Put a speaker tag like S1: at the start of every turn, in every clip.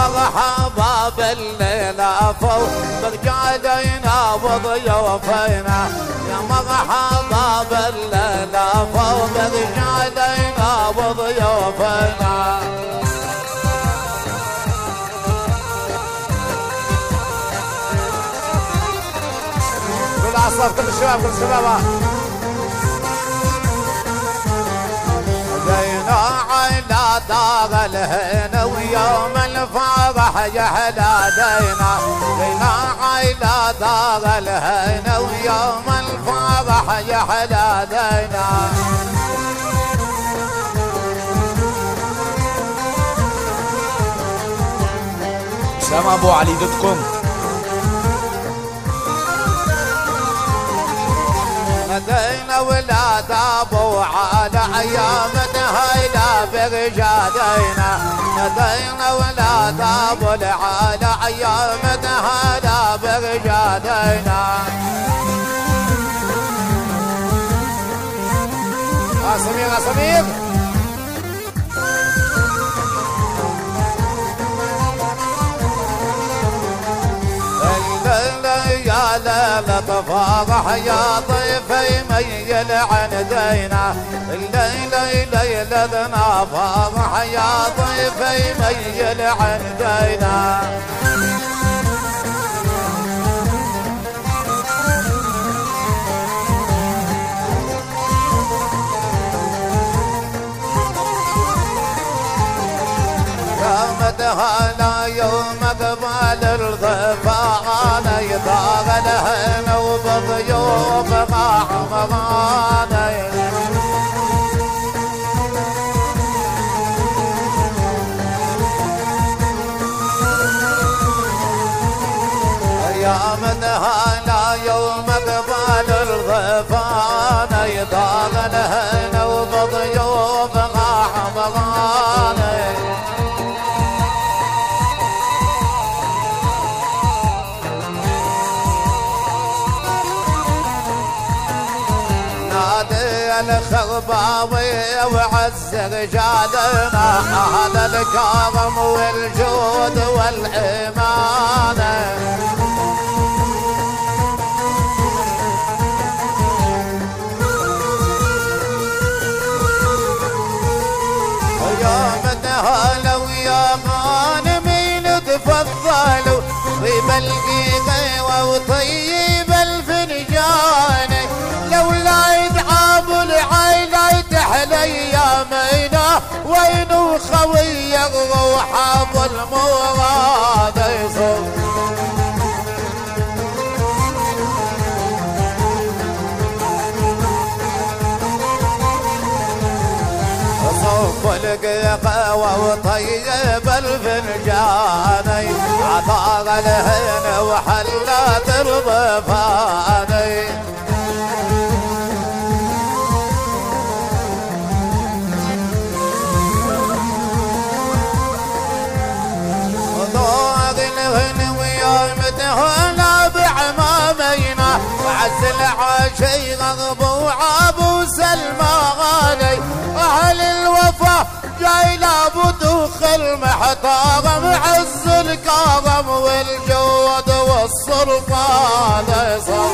S1: مرحبا بالليلة فوق برجالينا وضيوفينا، يا مرحبا بالليلة فوق برجالينا وضيوفينا. كل عصر كل الشباب كل الشباب دينا عينا دار الهنا ويوم الفرح يحلى دينا، دينا عينا دار الهنا ويوم الفرح يحلى دينا.
S2: سلام ابو علي دوت.com.
S1: ندينا ولاد ابو على ايام هيلا برجادينا، ندينا ولاد ابو على ايام هيلا برجادينا. سمير يا سمير يا ليلة فرح يا ضيفي ميل عن دينا، الليلة ليلتنا فرح يا ضيفي ميل عن دينا. هلا يوم قبل الضفان يضاغ الهنا وبضيوف غعمراني، يا من هلا يوم قبل الضفان يضاغ الهنا وبضيوف غعمراني. الخرباوي وعز رجالنا أهل الكرم والجود والإيمان، يا من هلا ويا غانمين تفضلوا طيب القيقة وطيب الفنجان، لولا يدعاب العيلة تحلى يامينا وين خوي الروح ابو المراد يصب. صب القهوة وطيب الفنجاني، عطار الهنا وحلات الضفاني. هنا بعمامينا وعز العاشي غضب وعابو سلماني، اهل الوفا جاي لابد وخل محتار معز الكرم والجود والصرفان صار.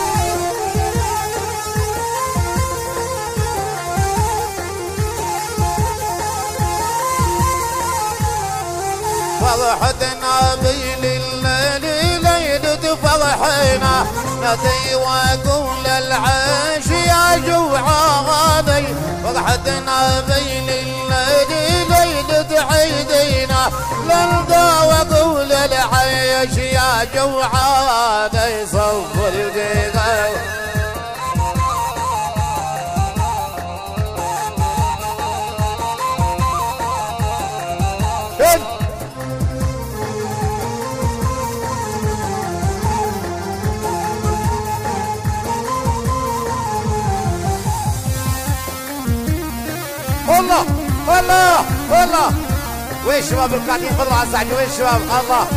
S1: فرحتنا بالليل فرحينا ندي واقول العيش يا جوعاني، فرحتنا بين الليل ليلة عيدينا لنرضى واقول العيش يا جوعاني. صف القيقة والله والله والله. وين الشباب القاعدين فضلوا على الساعة؟ وين الشباب؟ الله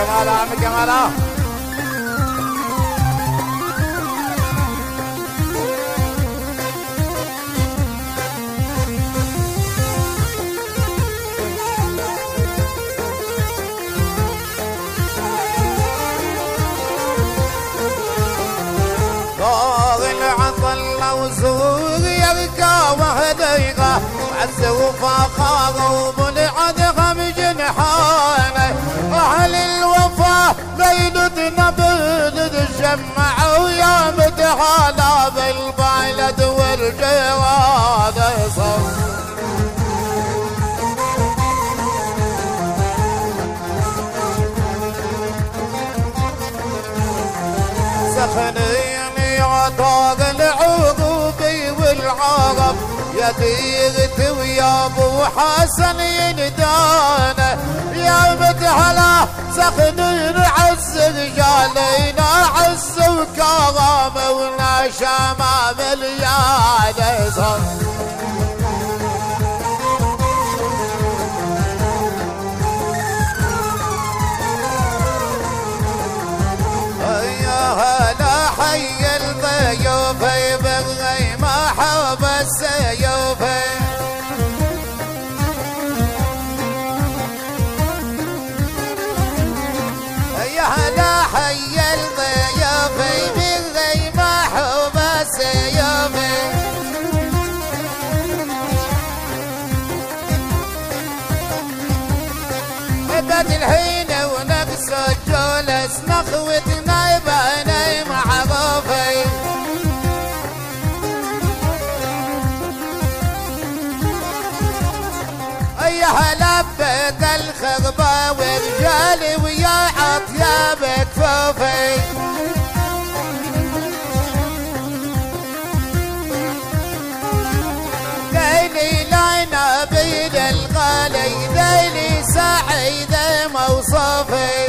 S1: كمال عم كمال وزوق يبقى وهديقه عالسوف خاضوا بالعدغه بجنحانه اهل الوفا ليلتنا بلد الشمع ويا متهالا بالبلد والجواد صوت سخنيني عطاق العقوبي والعرب يا ديرتي ويا ابو حسن يندانا يا متهلا سخنين عز رجالينا عز وكرامه ونشامه مليانه صوت حي الضيوفي بغي ما حب السيوفي يا هلا حي الضيوفي بغي ما حب السيوفي بدت الحين ونقص الجولس نخوتنا يباني معروفي يا هلا بيت الخربة ورجالي ويا عطياب كفوفي ليلي لاينا بيد الغالي ليلي سعيد موصوفي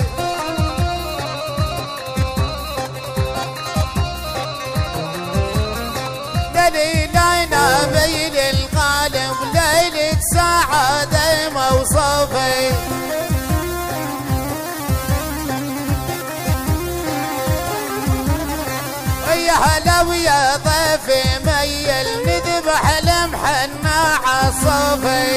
S1: ليلي لاينا بيد الغالي وليلة سعادة موصوفي يا هلا ويا ضيفي ميل نذبح لمحنا عصوفي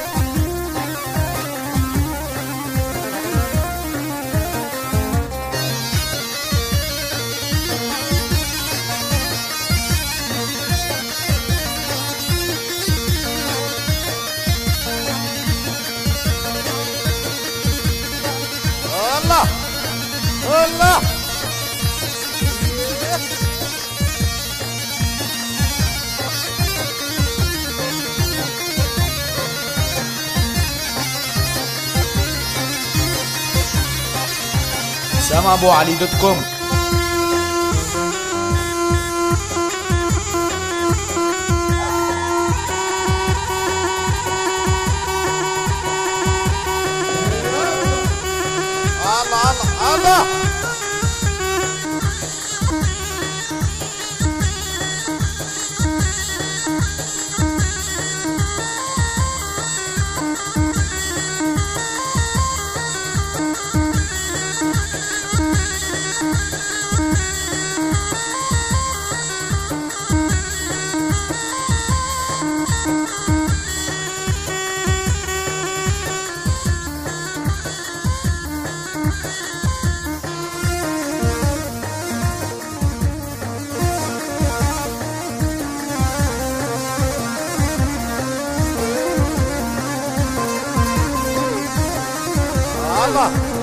S1: الله الله
S2: SamAbuAli.com.
S1: الله الله الله الله